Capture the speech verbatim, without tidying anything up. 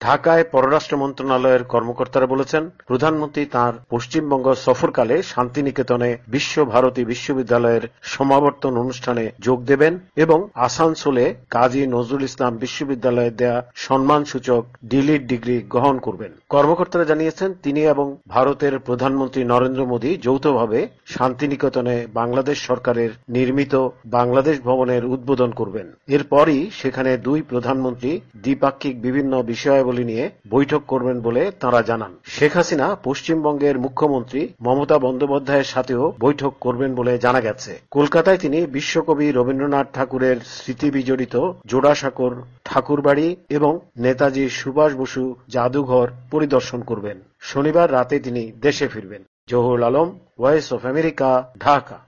ঢাকায় পররাষ্ট্র মন্ত্রণালয়ের কর্মকর্তারা বলেছেন, প্রধানমন্ত্রী তাঁর পশ্চিমবঙ্গ সফরকালে শান্তিনিকেতনে বিশ্বভারতী বিশ্ববিদ্যালয়ের সমাবর্তন অনুষ্ঠানে যোগ দেবেন এবং আসানসোলে কাজী নজরুল ইসলাম বিশ্ববিদ্যালয়ে দেয়া সম্মানসূচক ডিলিট ডিগ্রি গ্রহণ করবেন। কর্মকর্তারা জানিয়েছেন, তিনি এবং ভারতের প্রধানমন্ত্রী নরেন্দ্র মোদী যৌথভাবে শান্তিনিকেতনে বাংলাদেশ সরকারের নির্মিত বাংলাদেশ ভবনের উদ্বোধন করবেন। এরপরই সেখানে দুই প্রধানমন্ত্রী দ্বিপাক্ষিক বিভিন্ন বিষয়াবলী নিয়ে বৈঠক করবেন বলে তাঁরা জানান। শেখ হাসিনা পশ্চিমবঙ্গের মুখ্যমন্ত্রী মমতা বন্দ্যোপাধ্যায়ের সাথেও বৈঠক করবেন বলে জানা গেছে। কলকাতায় তিনি বিশ্বকবি রবীন্দ্রনাথ ঠাকুরের স্মৃতি বিজড়িত জোড়াসাঁকোর ঠাকুরবাড়ি এবং নেতাজি সুভাষ বসু জাদুঘর পরিদর্শন করবেন। শনিবার রাতে তিনি দেশে ফিরবেন। Zahurul Alam, Voice of America, Dhaka.